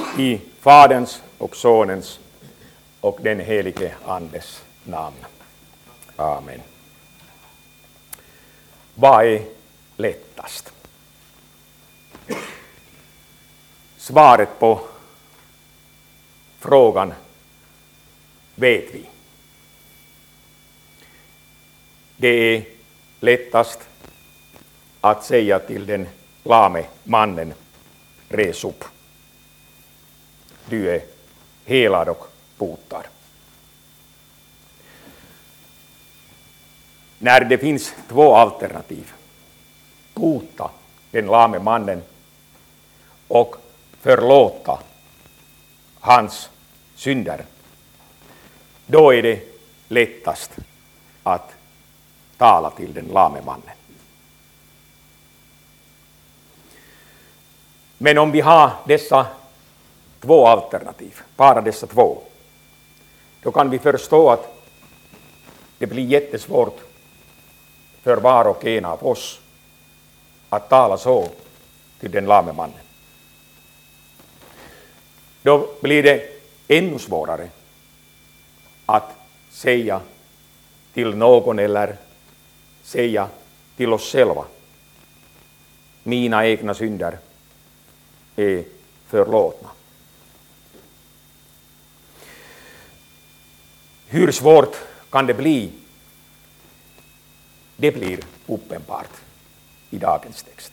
I Faderns och Sonens och den helige Andes namn. Amen. Vad är lättast? Svaret på frågan vet vi. Det är lättast att säga till den lame mannen: res upp. Du är helad och botad. När det finns två alternativ, bota den lame mannen och förlåta hans synder, då är det lättast att tala till den lame mannen. Men om vi har dessa två alternativ, bara dessa två, då kan vi förstå att det blir jättesvårt för var och en av oss att tala så till den lame mannen. Då blir det ännu svårare att säga till någon eller säga till oss själva: mina egna synder är förlåtna. Hur svårt kan det bli? Det blir uppenbart i dagens text.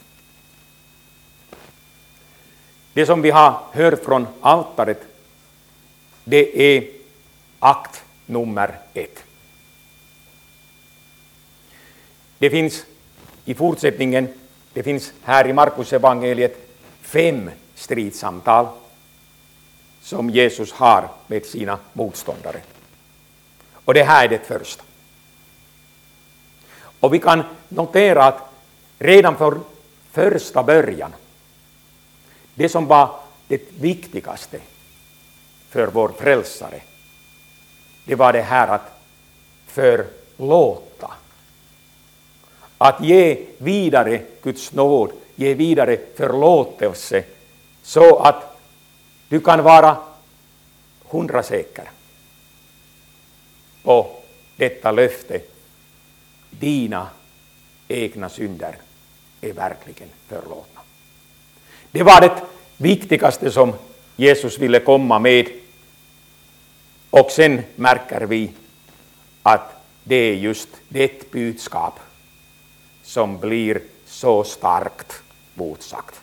Det som vi har hört från altaret, det är akt nummer 1. Det finns i fortsättningen, det finns här i Markus evangeliet 5 stridssamtal som Jesus har med sina motståndare. Och det här är det första. Och vi kan notera att redan från första början, det som var det viktigaste för vår frälsare, det var det här att förlåta. Att ge vidare Guds nåd, ge vidare förlåtelse, så att du kan vara 100% säker på detta löfte: dina egna synder är verkligen förlåtna. Det var det viktigaste som Jesus ville komma med. Och sen märker vi att det är just det budskap som blir så starkt motsagt.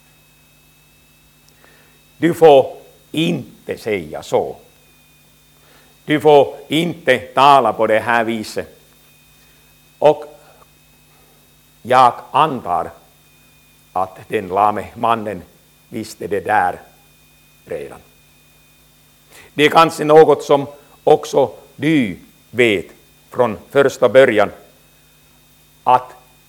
Du får inte säga så. Du får inte tala på det här viset. Och jag antar att den lame mannen visste det där redan. Det är kanske något som också du vet från första början, att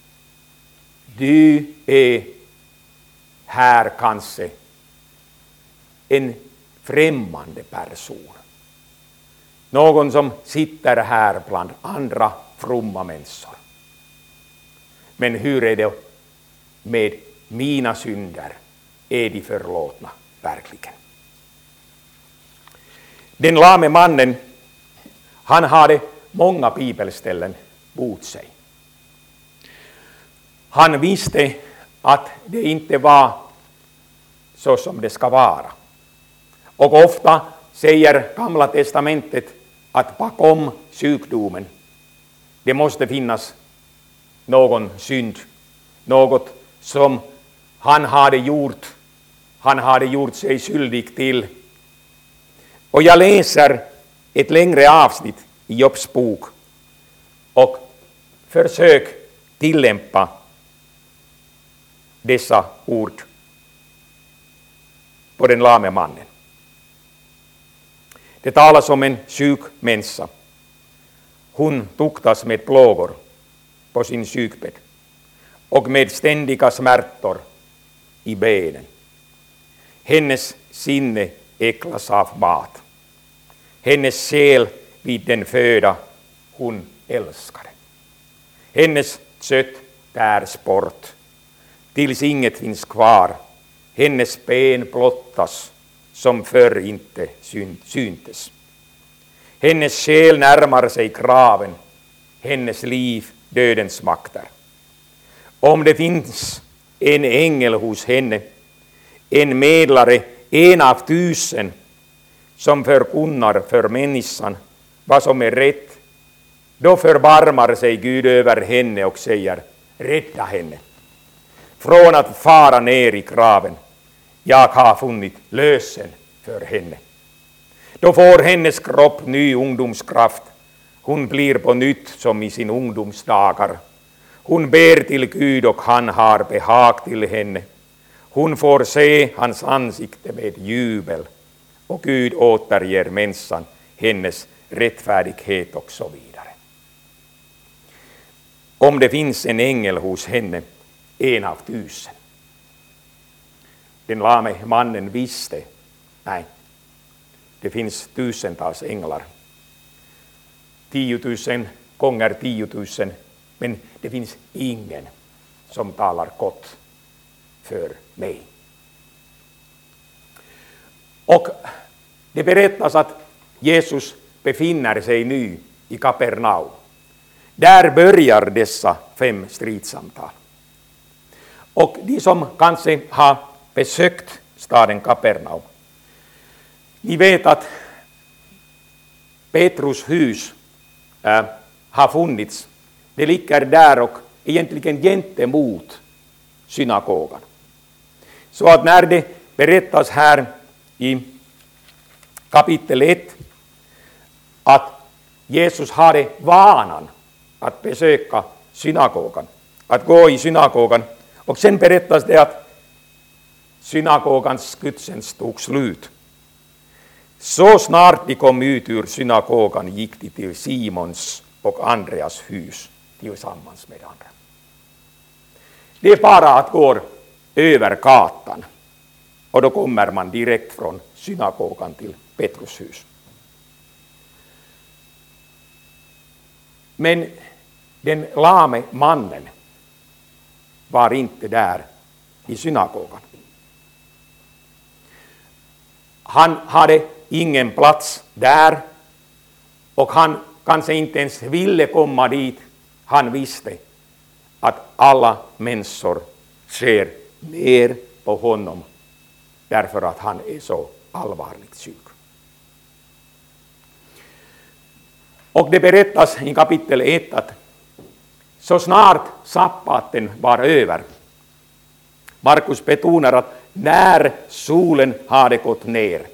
du är här kanske en främmande person. Någon som sitter här bland andra fromma människor. Men hur är det med mina synder? Är de förlåtna verkligen? Den lame mannen, han hade många bibelställen mot sig. Han visste att det inte var så som det ska vara. Och ofta säger Gamla testamentet att bakom sjukdomen, det måste finnas någon synd, något som han hade gjort sig skyldig till. Och jag läser ett längre avsnitt i Jobs bok och försök tillämpa dessa ord på den lame mannen. Det talas om en sjuk människa. Hon tuktas med plågor på sin sjukbädd och med ständiga smärtor i benen. Hennes sinne äcklas av mat. Hennes själ vid den föda hon älskade. Hennes kött tärs bort tills inget finns kvar. Hennes ben blottas som förr inte syntes. Hennes själ närmar sig graven, hennes liv dödens makter. Om det finns en ängel hos henne, en medlare, en av 1000, som förkunnar för människan vad som är rätt, då förbarmar sig Gud över henne och säger: rädda henne från att fara ner i graven. Jag har funnit lösen för henne. Då får hennes kropp ny ungdomskraft. Hon blir på nytt som i sin ungdomsdagar. Hon ber till Gud och han har behag till henne. Hon får se hans ansikte med jubel och Gud återger människan hennes rättfärdighet och så vidare. Om det finns en ängel hos henne, en av 1000. Den lame mannen visste, nej, det finns tusentals änglar. 10 000 gånger 10 000, men det finns ingen som talar gott för mig. Och det berättas att Jesus befinner sig nu i Kapernaum. Där börjar dessa 5 stridssamtal. Och de som kanske har besökt staden Kapernaum, ni vet att Petrus hus har funnits. Det ligger där och egentligen gentemot synagogan. Så att när det berättas här i kapitel 1 att Jesus hade vanan att besöka synagogan, att gå i synagogan, och sen berättas det att synagogans gudstjänst tog slut. Så snart de kom ut ur synagogan gick de till Simons och Andreas hus tillsammans med andra. Det är bara att gå över gatan och då kommer man direkt från synagogan till Petrus hus. Men den lame mannen var inte där i synagogan. Han hade ingen plats där och han kanske inte ens ville komma dit. Han visste att alla människor ser ner på honom därför att han är så allvarligt sjuk. Och det berättas i kapitel 1 att så snart sabbaten var över, Markus betonar att när solen hade gått ner,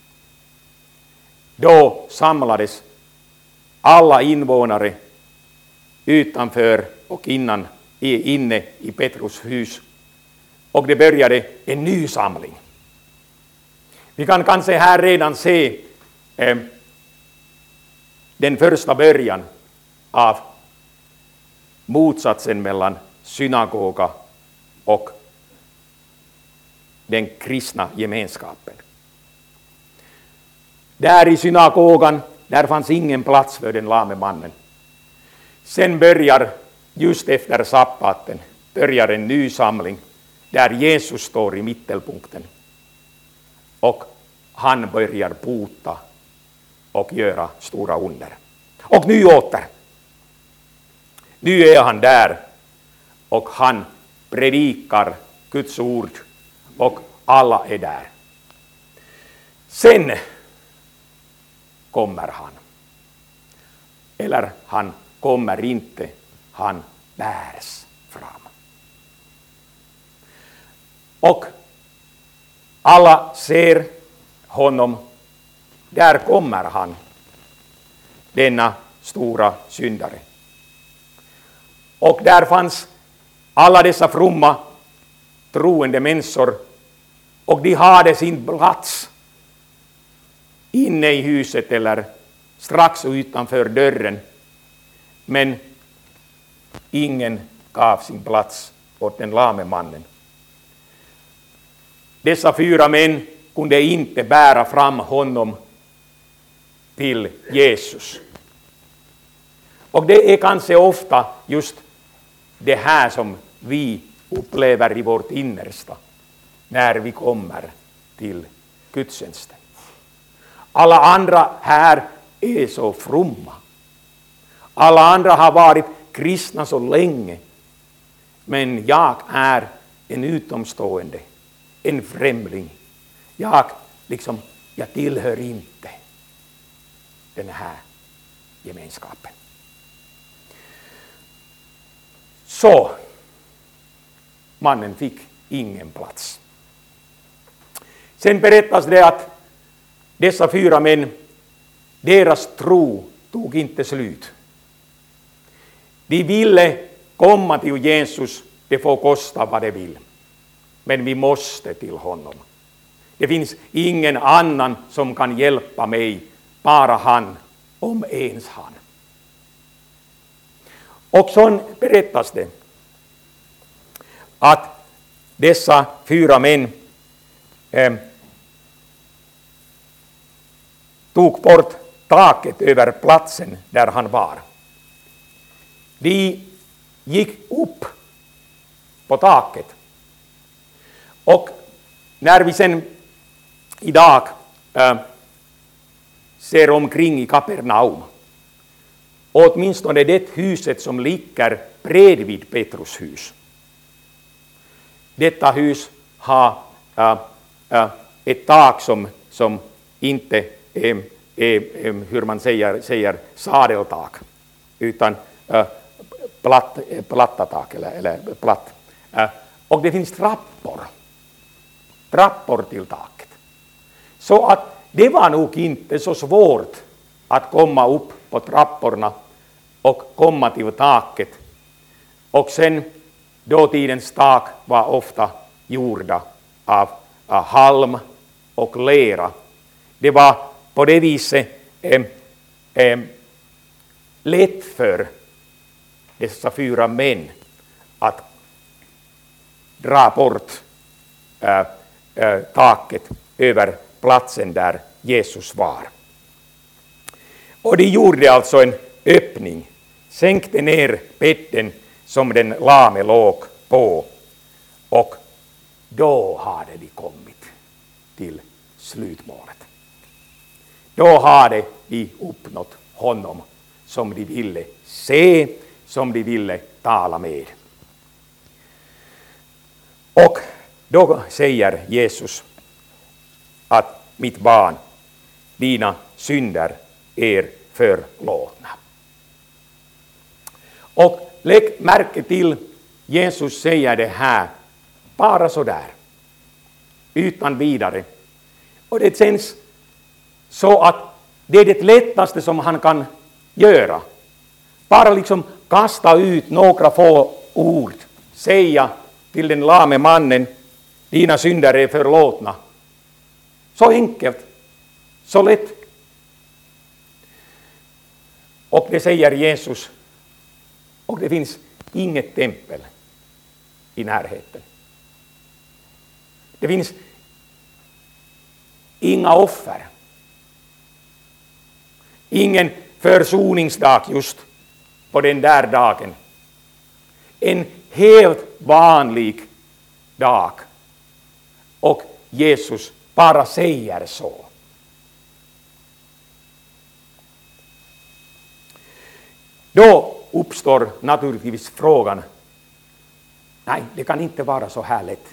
då samlades alla invånare utanför och inne i Petrus hus. Och det började en ny samling. Vi kan kanske här redan se den första början av motsatsen mellan synagoga och den kristna gemenskapen. Där i synagogan, där fanns ingen plats för den lame mannen. Sen börjar, just efter sabbaten, börjar en ny samling där Jesus står i mittelpunkten. Och han börjar bota och göra stora under. Och nu åter. Nu är han där och han predikar Guds ord och alla är där. Sen kommer han. Eller han kommer inte, han bärs fram. Och alla ser honom. Där kommer han, denna stora syndare. Och där fanns alla dessa fromma troende människor och de hade sin plats inne i huset eller strax utanför dörren. Men ingen gav sin plats åt den lame mannen. Dessa 4 män kunde inte bära fram honom till Jesus. Och det är kanske ofta just det här som vi upplever i vårt innersta när vi kommer till gudstjänsten. Alla andra här är så fromma. Alla andra har varit kristna så länge. Men jag är en utomstående, en främling. Jag tillhör inte den här gemenskapen. Så mannen fick ingen plats. Sen berättas det att dessa 4 män, deras tro tog inte slut. De ville komma till Jesus, det får kosta vad det vill. Men vi måste till honom. Det finns ingen annan som kan hjälpa mig, bara han, om ens han. Och så berättas det att dessa 4 män tog bort taket över platsen där han var. De gick upp på taket. Och när vi sen idag ser omkring i Kapernaum, åtminstone det huset som ligger bredvid Petrus hus. Detta hus har ett tak som inte är hur man säger sadeltak, utan platta tak eller platt. Och det finns trappor till taket. Så att det var nog inte så svårt att komma upp på trapporna och komma till taket. Och sen dåtidens tak var ofta gjorda av halm och lera. Det var på det viset lätt för dessa 4 män att dra bort taket över platsen där Jesus var. Och de gjorde alltså en öppning, sänkte ner bädden som den lame låg på, och då hade de kommit till slutmålet. Då hade de uppnått honom som de ville se, som de ville tala med. Och då säger Jesus att mitt barn, dina synder är förlåtna. Och lägg märke till, Jesus säger det här bara så där, utan vidare. Och det känns så att det är det lättaste som han kan göra. Bara liksom kasta ut några få ord, säga till den lame mannen, dina synder är förlåtna. Så enkelt, så lätt. Och det säger Jesus. Och det finns inget tempel i närheten. Det finns inga offer. Ingen försoningsdag just på den där dagen. En helt vanlig dag. Och Jesus bara säger så. Då uppstår naturligtvis frågan, nej, det kan inte vara så här lätt.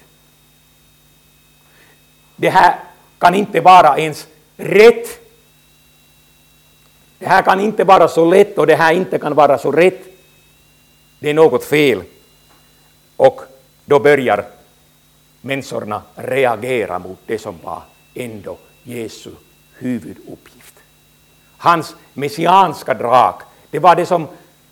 Det här kan inte vara ens rätt. Det här kan inte vara så lätt och det här inte kan vara så rätt. Det är något fel. Och då börjar människorna reagera mot det som var ändå Jesu huvuduppgift. Hans messianska drag, det var det som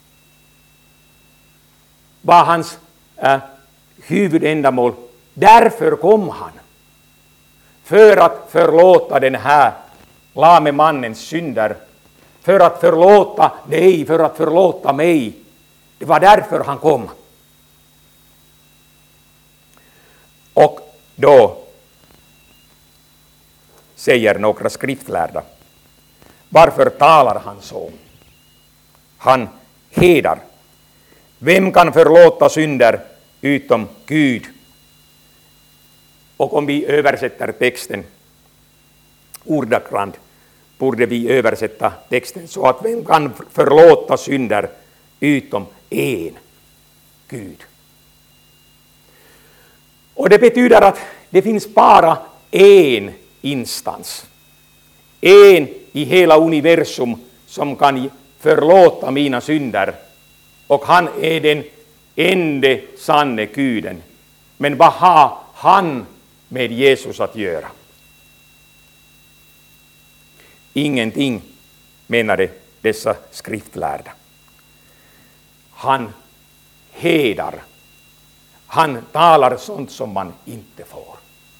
var hans huvudändamål. Därför kom han. För att förlåta den här lame mannens synder. För att förlåta dig, för att förlåta mig. Det var därför han kom. Och då säger några skriftlärda, varför talar han så? Han hedar. Vem kan förlåta synder utom Gud? Och om vi översätter texten ordagrant borde vi översätta texten så att vem kan förlåta synder utom en, Gud. Och det betyder att det finns bara en instans, en i hela universum som kan förlåta mina synder, och han är den enda sanne Guden. Men vad har han med Jesus att göra? Ingenting, menade dessa skriftlärda. Han hedrar. Han talar sånt som man inte får.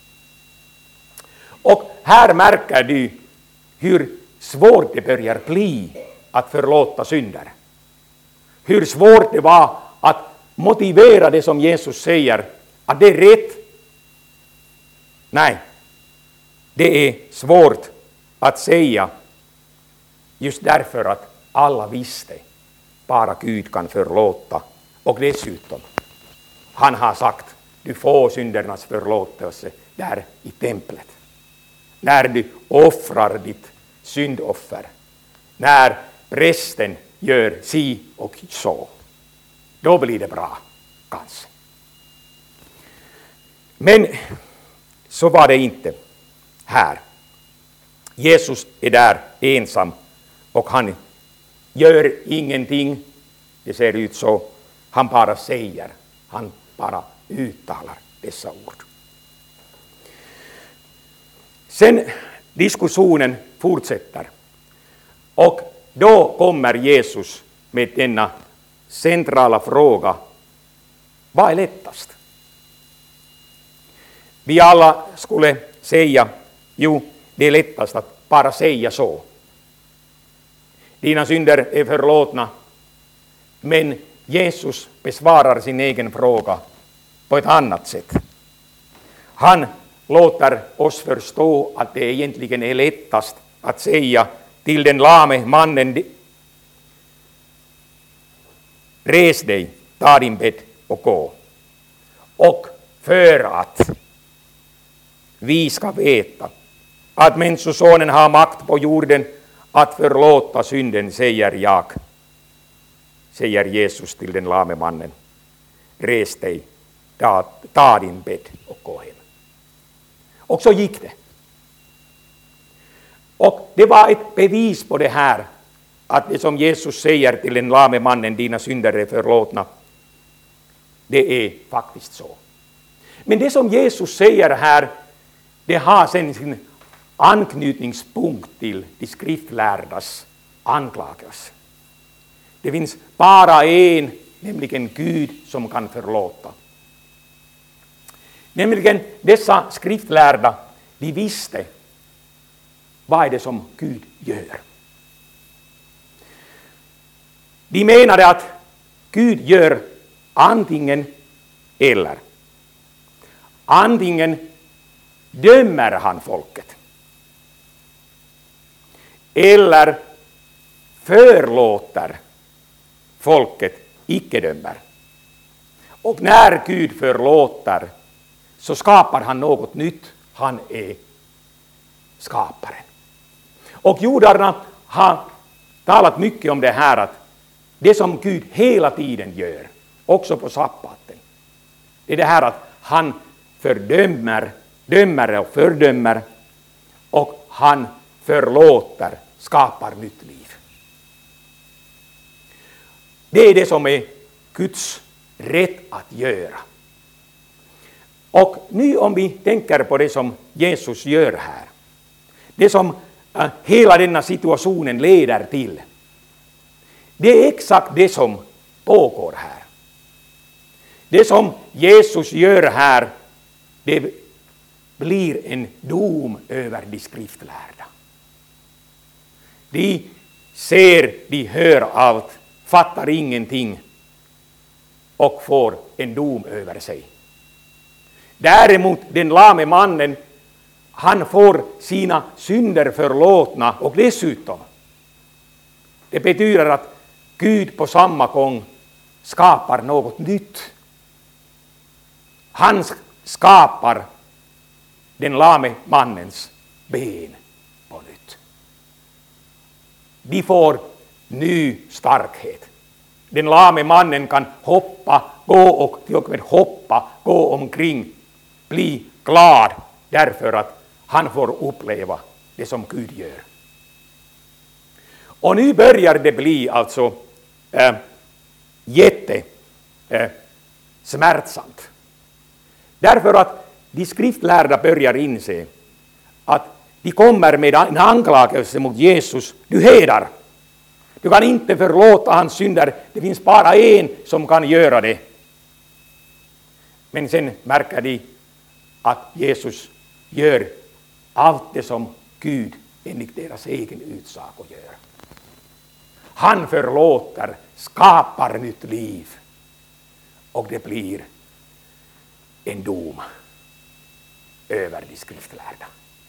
Och här märker du hur svårt det börjar bli att förlåta synder. Hur svårt det var att motivera det som Jesus säger, att det är rätt. Nej, det är svårt att säga just därför att alla visste bara Gud kan förlåta. Och dessutom, han har sagt, du får syndernas förlåtelse där i templet. När du offrar ditt syndoffer. När prästen gör si och så. Då blir det bra, kanske. Men så var det inte här. Jesus är där ensam och han gör ingenting. Det ser ut så. Han bara säger, han bara uttalar dessa ord. Sen diskussionen fortsätter. Och då kommer Jesus med denna centrala fråga. Vad är lättast? Vi alla skulle säga, jo, det är lättast att bara säga så. Dina synder är förlåtna. Men Jesus besvarar sin egen fråga på ett annat sätt. Han låter oss förstå att det egentligen är lättast att säga till den lame mannen, res dig, ta din bädd och gå. Och för att vi ska veta att människosonen har makt på jorden att förlåta synden, säger Jesus till den lame mannen, res dig, ta din bädd och gå hem. Och så gick det. Och det var ett bevis på det här, att det som Jesus säger till den lame mannen, dina synder är förlåtna, det är faktiskt så. Men det som Jesus säger här, det har sen sin anknytningspunkt till de skriftlärdas anklagelse. Det finns bara en, nämligen Gud, som kan förlåta. Nämligen dessa skriftlärda, de visste vad är det som Gud gör. De menade att Gud gör antingen eller. Antingen dömer han folket. Eller förlåter folket, icke dömer. Och när Gud förlåter så skapar han något nytt. Han är skaparen. Och judarna har talat mycket om det här, att det som Gud hela tiden gör, också på sabbaten, det är det här att han dömer och fördömer, och han förlåter, skapar nytt liv. Det är det som är Guds rätt att göra. Och nu om vi tänker på det som Jesus gör här, det som hela denna situationen leder till, det är exakt det som pågår här. Det som Jesus gör här, det blir en dom över de skriftlärda. De ser, de hör allt, fattar ingenting och får en dom över sig. Däremot den lame mannen, han får sina synder förlåtna, och dessutom, det betyder att Gud på samma gång skapar något nytt. Han skapar den lame mannens ben på nytt. De får ny starkhet. Den lame mannen kan hoppa, gå och till och med hoppa, gå omkring, bli glad därför att han får uppleva det som Gud gör. Och nu börjar det bli alltså smärtsamt. Därför att de skriftlärda börjar inse att de kommer med en anklagelse mot Jesus. Du hedar. Du kan inte förlåta hans synder. Det finns bara en som kan göra det. Men sen märker de att Jesus gör allt det som Gud enligt deras egen utsago gör. Han förlåter, skapar nytt liv. Och det blir en dom över de skriftlärda.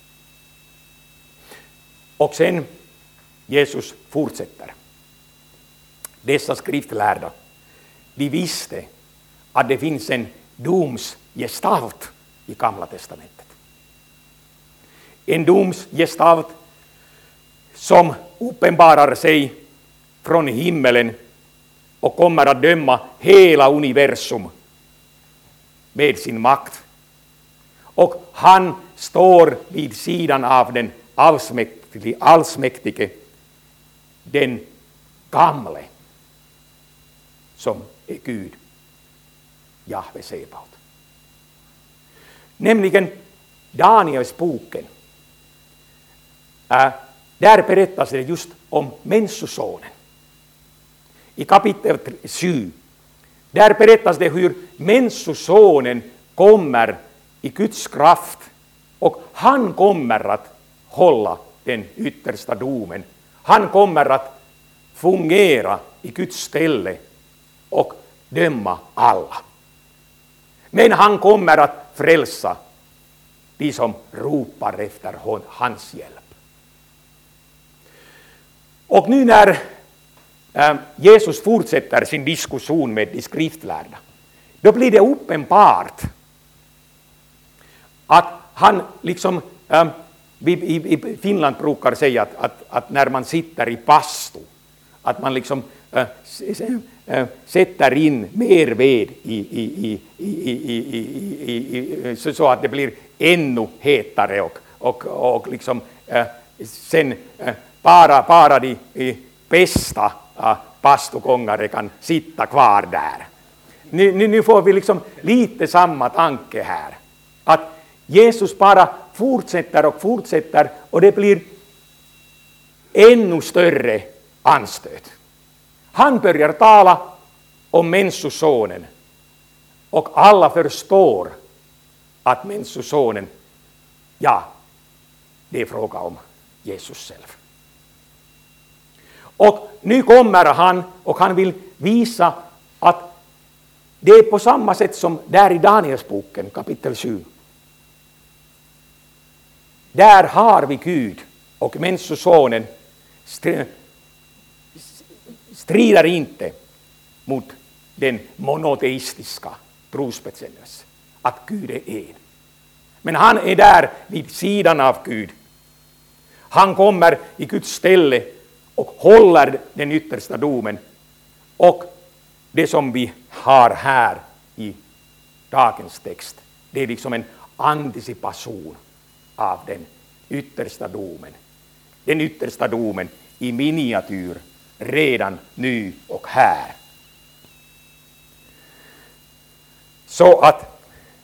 Och sen Jesus fortsätter. Dessa skriftlärda, de visste att det finns en domsgestalt i Gamla testamentet. En domsgestalt som uppenbarar sig från himmelen och kommer att döma hela universum med sin makt. Och han står vid sidan av den allsmäktige, den gamle, som är Gud, Jahve Sebaot. Nämligen Daniels boken. Där berättas det just om människosonen. I kapitel 7. Där berättas det hur människosonen kommer i Guds kraft. Och han kommer att hålla den yttersta domen. Han kommer att fungera i Guds ställe och döma alla. Men han kommer att frälsa de som ropar efter hans hjälp. Och nu när Jesus fortsätter sin diskussion med de skriftlärda, då blir det uppenbart att han liksom, i Finland brukar säga att när man sitter i pastu, att man liksom sätter in mer ved så att det blir ännu hetare och liksom sen bara de bästa pastugångare kan sitta kvar där. Nu får vi liksom lite samma tanke här. Att Jesus bara fortsätter och det blir ännu större anstöt. Han börjar tala om människosonen och alla förstår att människosonen, ja, det är fråga om Jesus själv. Och nu kommer han och han vill visa att det är på samma sätt som där i Danielsboken kapitel 7. Där har vi Gud och människosonen strider inte mot den monoteistiska trosbekännelsen att Gud är en. Men han är där vid sidan av Gud. Han kommer i Guds ställe och håller den yttersta domen. Och det som vi har här i dagens text, det är liksom en anticipation av den yttersta domen. Den yttersta domen i miniatyr redan nu och här. Så att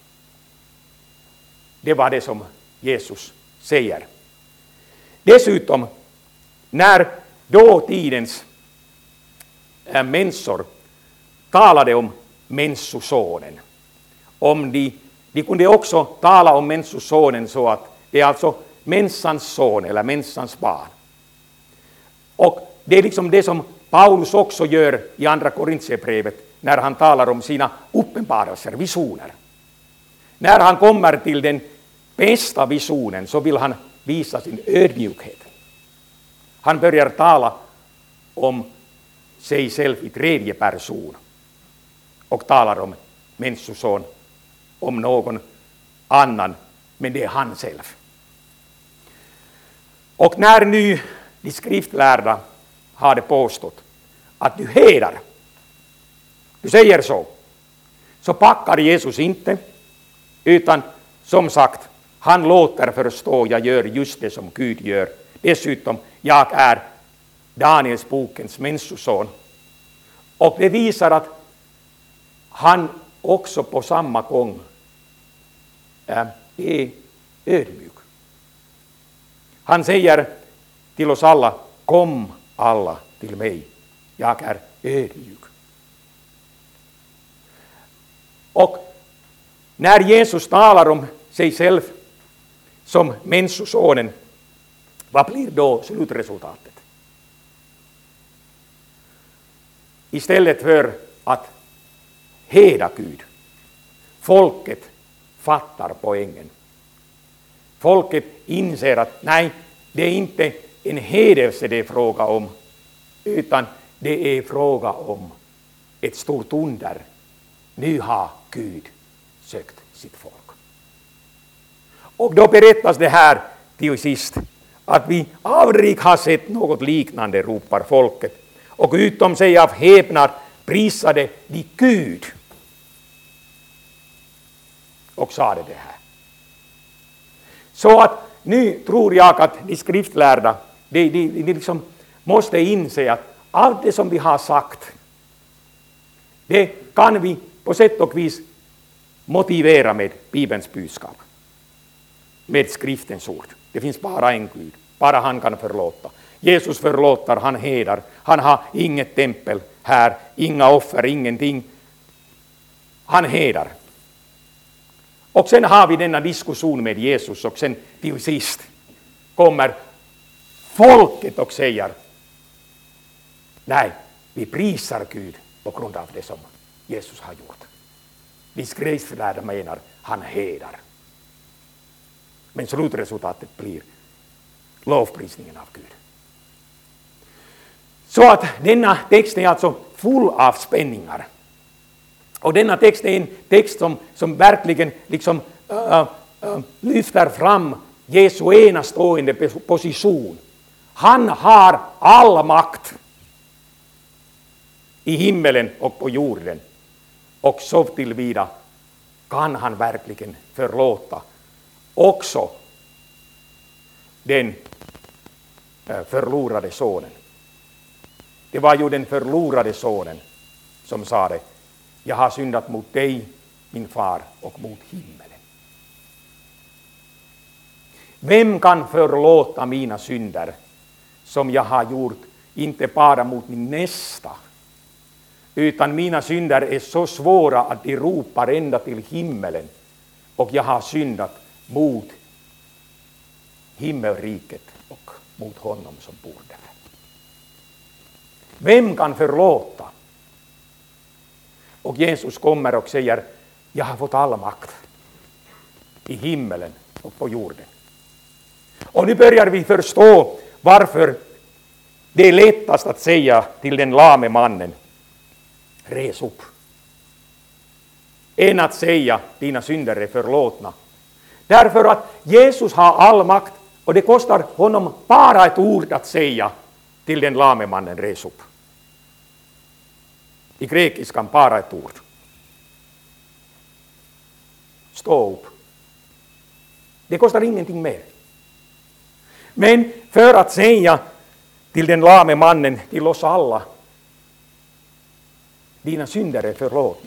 det var det som Jesus säger. Dessutom, när dåtidens människor talade om människosonen, de kunde också tala om människosonen så att det är alltså människans son eller människans barn. Och det är liksom det som Paulus också gör i andra Korintierbrevet när han talar om sina uppenbarelser, visioner. När han kommer till den bästa visionen så vill han visa sin ödmjukhet. Han börjar tala om sig själv i tredje person och talar om människoson, om någon annan, men det är han själv. Och när nu de skriftlärda hade påstått att du hedrar, du säger så packar Jesus inte, utan som sagt, han låter förstå, jag gör just det som Gud gör. Dessutom, jag är Daniels bokens människoson. Och det visar att han också på samma gång är ödmjuk. Han säger till oss alla, kom alla till mig, jag är ödmjuk. Och när Jesus talar om sig själv som människosonen, vad blir då slutresultatet? Istället för att hedra Gud, folket fattar poängen. Folket inser att nej, det är inte en hedelse det är fråga om, utan det är fråga om ett stort under. Nu har Gud sökt sitt folk. Och då berättas det här till sist att vi aldrig har sett något liknande, ropar folket. Och utom sig av häpnad prisade de Gud. Och sa det här. Så att nu tror jag att de skriftlärda de liksom måste inse att allt det som vi har sagt, det kan vi på sätt och vis motivera med Bibelns budskap. Med skriftens ord. Det finns bara en Gud. Bara han kan förlåta. Jesus förlåter, han hedrar. Han har inget tempel här, inga offer, ingenting. Han hedrar. Och sen har vi denna diskussion med Jesus och sen till sist kommer folket och säger nej, vi prisar Gud på grund av det som Jesus har gjort. De skriftlärda menar han hedrar. Men slutresultatet blir lovprisningen av Gud. Så att denna text är alltså full av spänningar. Och denna text är en text som verkligen liksom, lyfter fram Jesu enastående position. Han har all makt i himmelen och på jorden. Och så tillvida kan han verkligen förlåta också den förlorade sonen. Det var ju den förlorade sonen som sa det. Jag har syndat mot dig, min far, och mot himmelen. Vem kan förlåta mina synder som jag har gjort, inte bara mot min nästa, utan mina synder är så svåra att de ropar ända till himmelen, och jag har syndat mot himmelriket och mot honom som bor där. Vem kan förlåta? Och Jesus kommer och säger, jag har fått all makt i himmelen och på jorden. Och nu börjar vi förstå varför det är lättast att säga till den lame mannen, res upp, än att säga, dina synder är förlåtna. Därför att Jesus har all makt, och det kostar honom bara ett ord att säga till den lame mannen, res upp. I grekiskan bara ett ord. Stå upp. Det kostar ingenting mer. Men för att säga till den lame mannen, till oss alla, dina synder är förlåtna.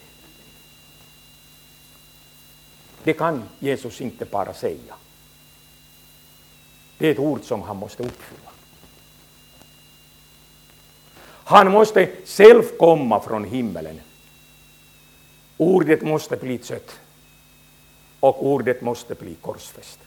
Det kan Jesus inte bara säga. Det är ett ord som han måste uppfylla. Han måste själv komma från himmelen. Ordet måste bli kött. Och ordet måste bli korsfäst.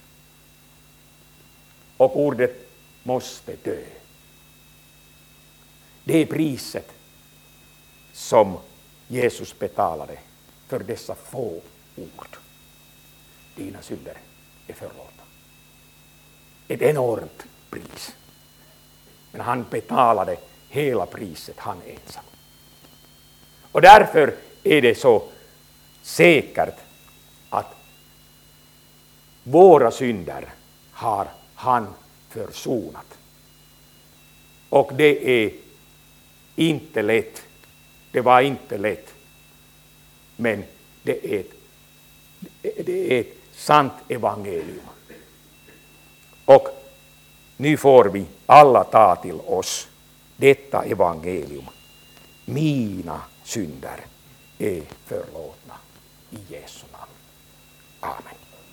Och ordet måste dö. Det är priset som Jesus betalade för dessa få ord. Dina synder är förlåtna. Ett enormt pris. Men han betalade hela priset, han ensam. Och därför är det så säkert att våra synder har han försonat. Och det är inte lätt. Det var inte lätt. Men det är ett sant evangelium. Och nu får vi alla ta till oss detta evangelium. Mina synder är förlåtna i Jesu namn. Amen.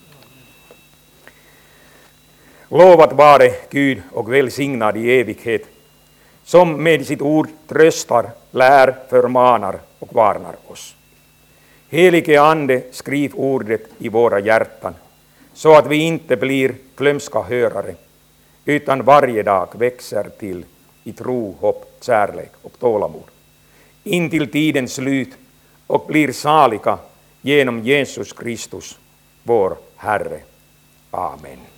Lovad vare Gud och välsignad i evighet, som med sitt ord tröstar, lär, förmanar och varnar oss. Helige Ande, skriv ordet i våra hjärtan, så att vi inte blir glömska hörare, utan varje dag växer till i tro, hopp, kärlek och tålamod, in till tidens slut och blir saliga genom Jesus Kristus, vår Herre. Amen.